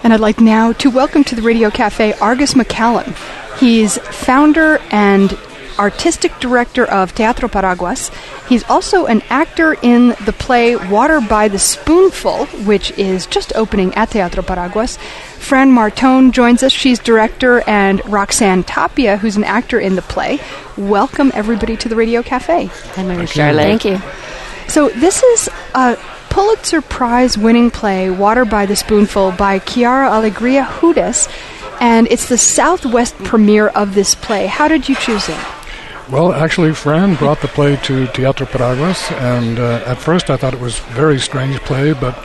And I'd like now to welcome to the Radio Cafe Argus McCallum. He's founder and artistic director of Teatro Paraguas. He's also an actor in the play Water by the Spoonful, which is just opening at Teatro Paraguas. Fran Martone joins us. She's director, and Roxanne Tapia, who's an actor in the play. Welcome, everybody, to the Radio Cafe. Hi, Mary Charlotte. Thank you. So this is a Pulitzer Prize-winning play, Water by the Spoonful, by Chiara Alegria Hudes, and it's the Southwest premiere of this play. How did you choose it? Well, actually, Fran brought the play to Teatro Paraguas, and at first I thought it was a very strange play, but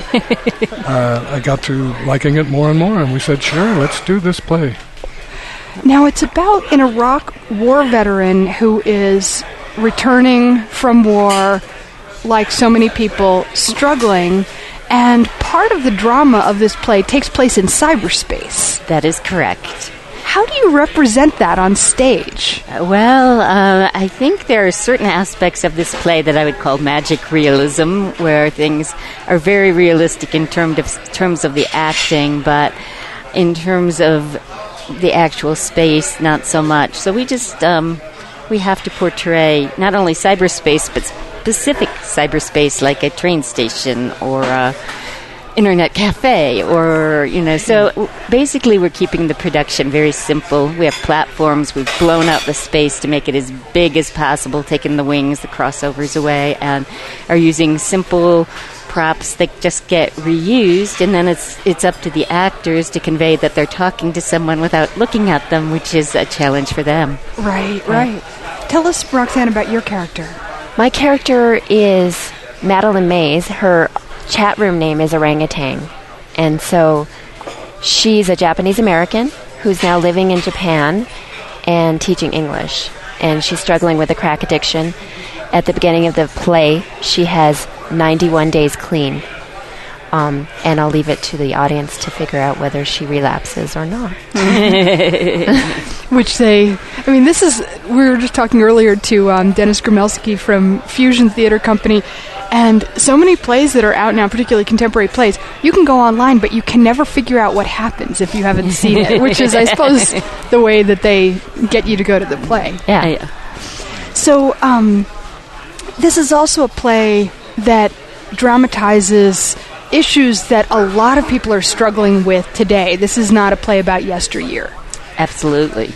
I got to liking it more and more, and we said, sure, let's do this play. Now, it's about an Iraq war veteran who is returning from war, like so many people, struggling, and part of the drama of this play takes place in cyberspace. That is correct. How do you represent that on stage? I think there are certain aspects of this play that I would call magic realism, where things are very realistic in terms of the acting, but in terms of the actual space, not so much. So we just we have to portray not only cyberspace, but specific cyberspace, like a train station or a internet cafe, or, so basically we're keeping the production very simple. We have platforms. We've blown out the space to make it as big as possible, taken the wings, the crossovers away, and are using simple props that just get reused, and then it's up to the actors to convey that they're talking to someone without looking at them, which is a challenge for them. Right. Tell us, Roxanne, about your character. My character is Madeline Mays. Her chat room name is Orangutan. And so she's a Japanese American who's now living in Japan and teaching English. And she's struggling with a crack addiction. At the beginning of the play, she has 91 days clean. And I'll leave it to the audience to figure out whether she relapses or not. We were just talking earlier to Dennis Gromelsky from Fusion Theater Company, and so many plays that are out now, particularly contemporary plays, you can go online, but you can never figure out what happens if you haven't seen it, which is, I suppose, the way that they get you to go to the play. Yeah. So, this is also a play that dramatizes issues that a lot of people are struggling with today. This is not a play about yesteryear. Absolutely.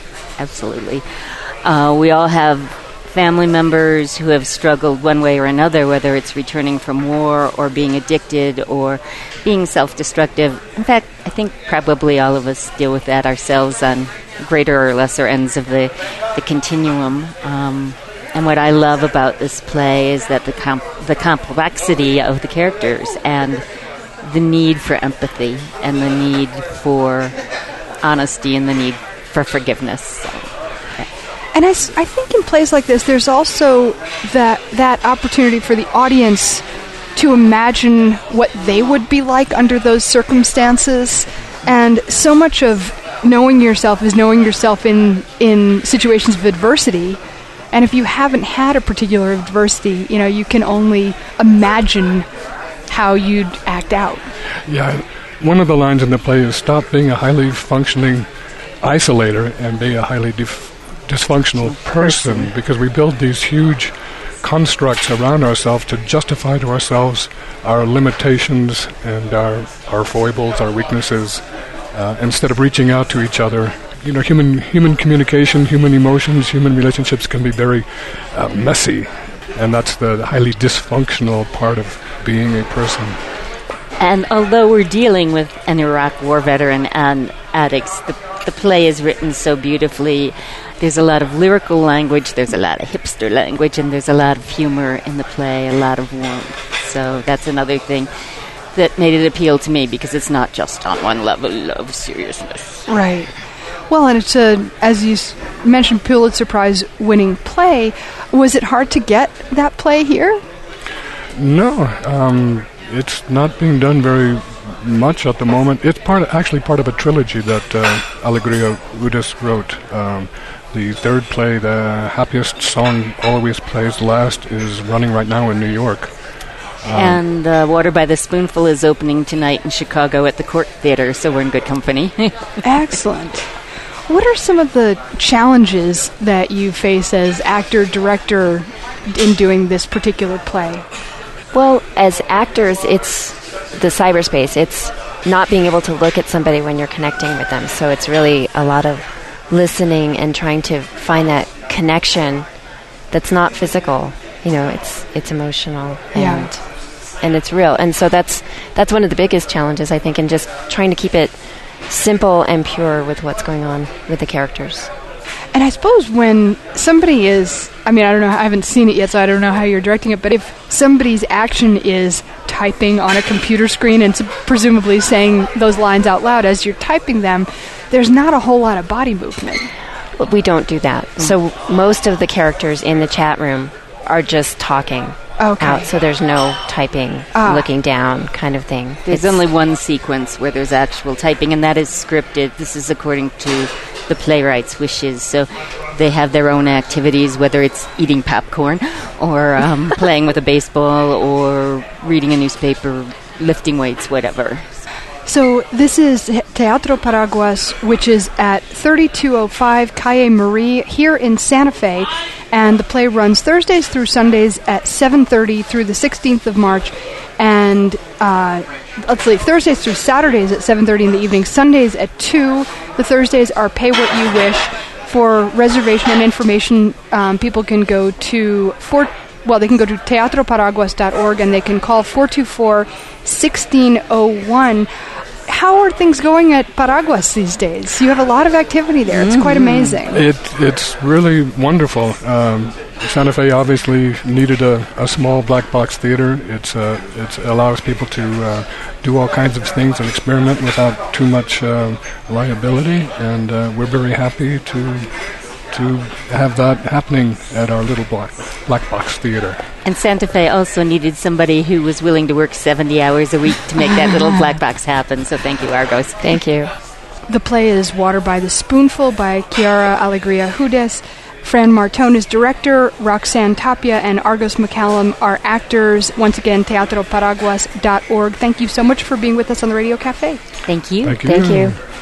We all have family members who have struggled one way or another, whether it's returning from war or being addicted or being self-destructive. In fact, I think probably all of us deal with that ourselves on greater or lesser ends of the continuum. And what I love about this play is that the complexity of the characters and the need for empathy and the need for honesty and the need for forgiveness. And I think in plays like this, there's also that opportunity for the audience to imagine what they would be like under those circumstances. And so much of knowing yourself is knowing yourself in situations of adversity. And if you haven't had a particular adversity, you can only imagine how you'd act out. Yeah, one of the lines in the play is stop being a highly functioning isolator and be a highly dysfunctional person, because we build these huge constructs around ourselves to justify to ourselves our limitations and our foibles, our weaknesses, instead of reaching out to each other. Human communication, human emotions, human relationships can be very messy, and that's the highly dysfunctional part of being a person. And although we're dealing with an Iraq war veteran and addicts, the play is written so beautifully. There's a lot of lyrical language, there's a lot of hipster language, and there's a lot of humor in the play, a lot of warmth. So that's another thing that made it appeal to me, because it's not just on one level of seriousness. Right. Well, and it's as you mentioned, Pulitzer Prize-winning play. Was it hard to get that play here? No, it's not being done very much at the moment. It's actually part of a trilogy that Alegria Hudes wrote. The third play, The Happiest Song Always Plays Last, is running right now in New York. And Water by the Spoonful is opening tonight in Chicago at the Court Theater, so we're in good company. Excellent. What are some of the challenges that you face as actor, director in doing this particular play? Well, as actors, it's the cyberspace. It's not being able to look at somebody when you're connecting with them. So it's really a lot of listening and trying to find that connection that's not physical. It's emotional and it's real. And so that's one of the biggest challenges, I think, in just trying to keep it simple and pure with what's going on with the characters. And I suppose when somebody is, I don't know, I haven't seen it yet, so I don't know how you're directing it, but if somebody's action is typing on a computer screen and presumably saying those lines out loud as you're typing them, there's not a whole lot of body movement. We don't do that. So most of the characters in the chat room are just talking out, so there's no typing, looking down kind of thing. There's only one sequence where there's actual typing, and that is scripted. This is according to the playwright's wishes, so they have their own activities, whether it's eating popcorn or playing with a baseball or reading a newspaper, lifting weights, whatever. So this is Teatro Paraguas, which is at 3205 Calle Marie here in Santa Fe, and the play runs Thursdays through Sundays at 7:30 through the 16th of March, and Thursdays through Saturdays at 7:30 in the evening, Sundays at 2. The Thursdays are Pay What You Wish. For reservation and information, people can go to they can go to teatroparaguas.org and they can call 424-1601. How are things going at Paraguas these days? You have a lot of activity there. It's quite amazing. It's really wonderful. Santa Fe obviously needed a small black box theater. It allows people to do all kinds of things and experiment without too much liability, and we're very happy to have that happening at our little black box theater. And Santa Fe also needed somebody who was willing to work 70 hours a week to make that little black box happen. So thank you, Argos. Thank you. The play is Water by the Spoonful by Chiara Alegria Hudes. Fran Martone is director, Roxanne Tapia and Argos McCallum are actors. Once again, teatroparaguas.org. Thank you so much for being with us on the Radio Cafe. Thank you. Thank you. Thank you.